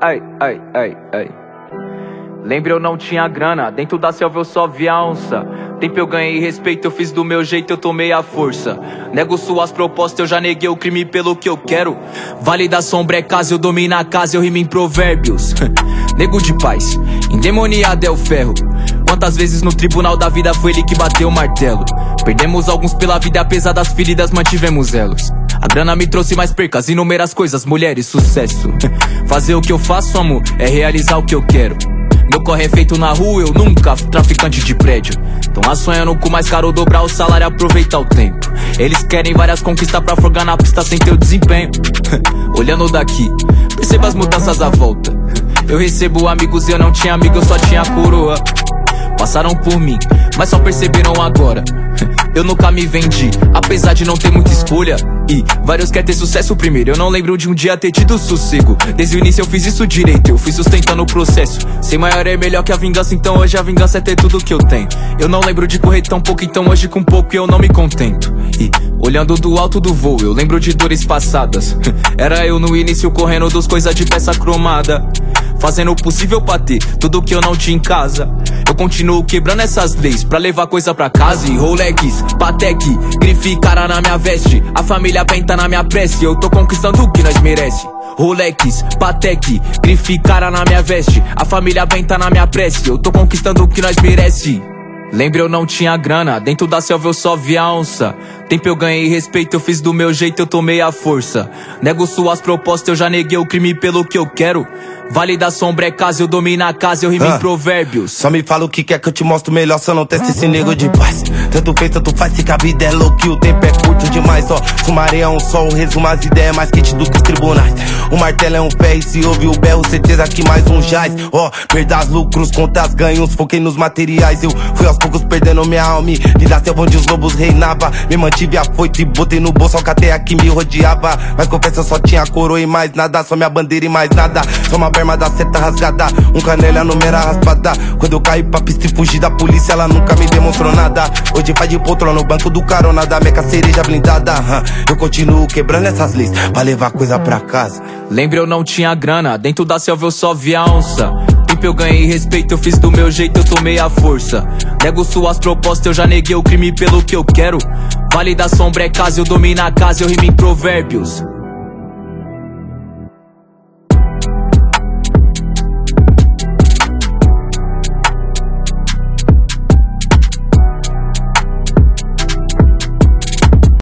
ai, ai, ai, ai. Lembra, eu não tinha grana, dentro da selva eu só via onça. Tempo eu ganhei respeito, eu fiz do meu jeito, eu tomei a força. Nego suas propostas, eu já neguei o crime pelo que eu quero. Vale da sombra é casa, eu domino a casa, eu rimo em provérbios. Nego de paz, endemoniado é o ferro. Quantas vezes no tribunal da vida foi ele que bateu o martelo. Perdemos alguns pela vida, apesar das feridas mantivemos elos. A grana me trouxe mais percas, inúmeras coisas, mulheres, sucesso. Fazer o que eu faço, amor, é realizar o que eu quero. Meu corre é feito na rua, eu nunca traficante de prédio. Tão lá sonhando com mais caro, dobrar o salário e aproveitar o tempo. Eles querem várias conquistas pra folgar na pista sem ter o desempenho. Olhando daqui, perceba as mudanças à volta. Eu recebo amigos e eu não tinha amigo, eu só tinha coroa. Passaram por mim, mas só perceberam agora. Eu nunca me vendi, apesar de não ter muita escolha. E vários querem ter sucesso primeiro, eu não lembro de um dia ter tido sossego. Desde o início eu fiz isso direito, eu fui sustentando o processo. Ser maior é melhor que a vingança, então hoje a vingança é ter tudo que eu tenho. Eu não lembro de correr tão pouco, então hoje com pouco eu não me contento. E olhando do alto do voo, eu lembro de dores passadas. Era eu no início correndo dos coisas de peça cromada, fazendo o possível pra ter tudo que eu não tinha em casa. Eu continuo quebrando essas leis pra levar coisa pra casa. E Rolex, Patek, grife cara na minha veste. A família bem tá na minha prece, eu tô conquistando o que nós merece. Rolex, Patek, grife cara na minha veste. A família bem tá na minha prece, eu tô conquistando o que nós merece. Lembra, eu não tinha grana, dentro da selva eu só via onça. Tempo eu ganhei respeito, eu fiz do meu jeito, eu tomei a força. Nego suas propostas, eu já neguei o crime pelo que eu quero. Vale da sombra é casa, eu domino a casa, eu rimo em provérbios. Só me fala o que quer que eu te mostro melhor, só não testa esse nego de paz. Tanto fez, tanto faz, se que a vida é louca e o tempo é curto demais, ó. Fumarei é um sol, resumo as ideias mais quente do que os tribunais. O martelo é um ferro e se ouve o berro, certeza que mais um jaz. Ó, perdas lucros, contas ganhos, foquei nos materiais. Eu fui aos poucos perdendo minha alma, vida selva onde os lobos reinava. Me mantive afoito e botei no bolso a cateia que me rodeava. Mas confesso, eu só tinha coroa e mais nada, só minha bandeira e mais nada. Só uma berma da seta rasgada, um canela número raspada. Quando eu caí pra pista e fugi da polícia, ela nunca me demonstrou nada. Hoje faz de poltrona no banco do carona da meca cereja blindada. Eu continuo quebrando essas leis pra levar coisa pra casa. Lembra, eu não tinha grana, dentro da selva eu só via onça. Tempo eu ganhei respeito, eu fiz do meu jeito, eu tomei a força. Nego suas propostas, eu já neguei o crime pelo que eu quero. Vale da sombra é casa, eu domino a casa, eu rimo em provérbios.